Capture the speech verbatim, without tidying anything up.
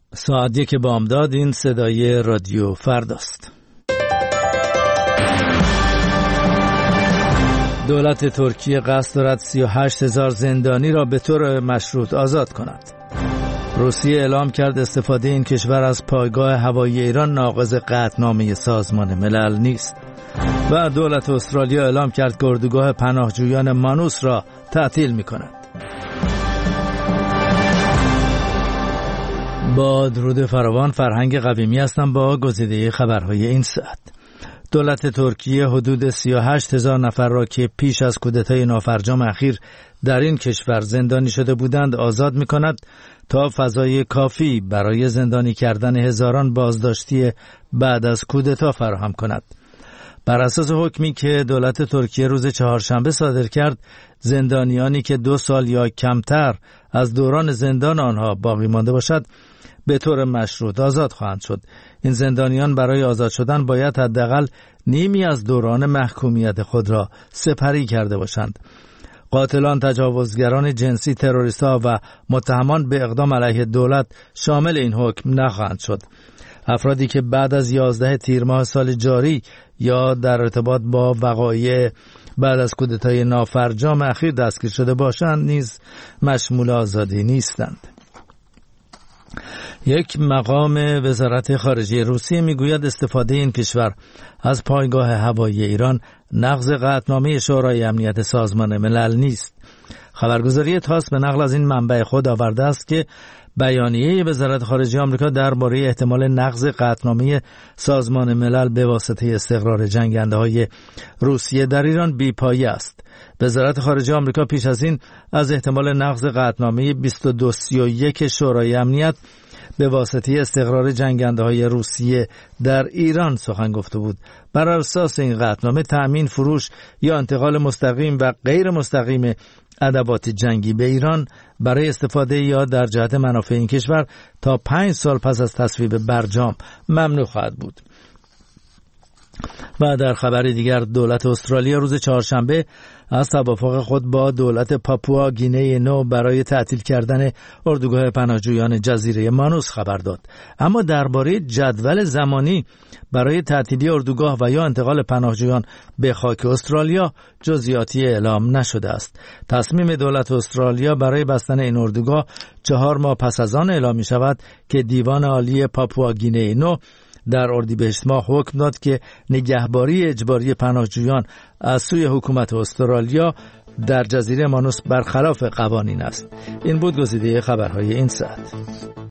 ساعت یک بامداد. این صدای رادیو فرداست. دولت ترکیه قصد دارد سی و هشت هزار زندانی را به طور مشروط آزاد کند. روسیه اعلام کرد استفاده این کشور از پایگاه هوایی ایران ناقض قطعنامه سازمان ملل نیست. و دولت استرالیا اعلام کرد که اردوگاه پناهجویان مانوس را تعطیل می کند. با درود فراوان، فرهنگ قویمی هستم با گزیده خبرهای این ساعت. دولت ترکیه حدود سی و هشت هزار نفر را که پیش از کودتای نافرجام اخیر در این کشور زندانی شده بودند آزاد می کند تا فضای کافی برای زندانی کردن هزاران بازداشتی بعد از کودتا فراهم کند. بر اساس حکمی که دولت ترکیه روز چهارشنبه صادر کرد، زندانیانی که دو سال یا کمتر از دوران زندان آنها باقی مانده باشد به طور مشروط آزاد خواهند شد. این زندانیان برای آزاد شدن باید حداقل نیمی از دوران محکومیت خود را سپری کرده باشند. قاتلان، تجاوزگران جنسی، تروریست‌ها و متهمان به اقدام علیه دولت شامل این حکم نخواهند شد. افرادی که بعد از یازده تیر ماه سال جاری یا در ارتباط با وقایع بعد از کودتای نافرجام اخیر دستگیر شده باشند نیز مشمول آزادی نیستند. یک مقام وزارت خارجه روسیه میگوید استفاده این کشور از پایگاه هوایی ایران نقض قطعنامه شورای امنیت سازمان ملل نیست. خبرگزاری تاس به نقل از این منبع خود آورده است که بیانیه وزارت خارجه آمریکا درباره احتمال نقض قطعنامه سازمان ملل به واسطه استقرار جنگنده‌های روسیه در ایران بی‌پایه است. وزارت خارجه آمریکا پیش از این از احتمال نقض قطعنامه بیست و دو سی و یک شورای امنیت به واسطه استقرار جنگنده‌های روسیه در ایران سخن گفته بود. بر اساس این قطعنامه تأمین، فروش یا انتقال مستقیم و غیر مستقیم ادوات جنگی به ایران برای استفاده یا در جهت منافع این کشور تا پنج سال پس از تصویب برجام ممنوع خواهد بود. و در خبر دیگر، دولت استرالیا روز چهارشنبه از توافق خود با دولت پاپوا گینه نو برای تعطیل کردن اردوگاه پناهجویان جزیره مانوس خبر داد. اما درباره جدول زمانی برای تعطیلی اردوگاه و یا انتقال پناهجویان به خاک استرالیا جزئیاتی اعلام نشده است. تصمیم دولت استرالیا برای بستن این اردوگاه چهار ماه پس از آن اعلام می شود که دیوان عالی پاپوا گینه نو در اردیبهشت ماه حکم داد که نگهباری اجباری پناهجویان از سوی حکومت استرالیا در جزیره مانوس برخلاف قوانین است. این بود گزیده خبرهای این ساعت.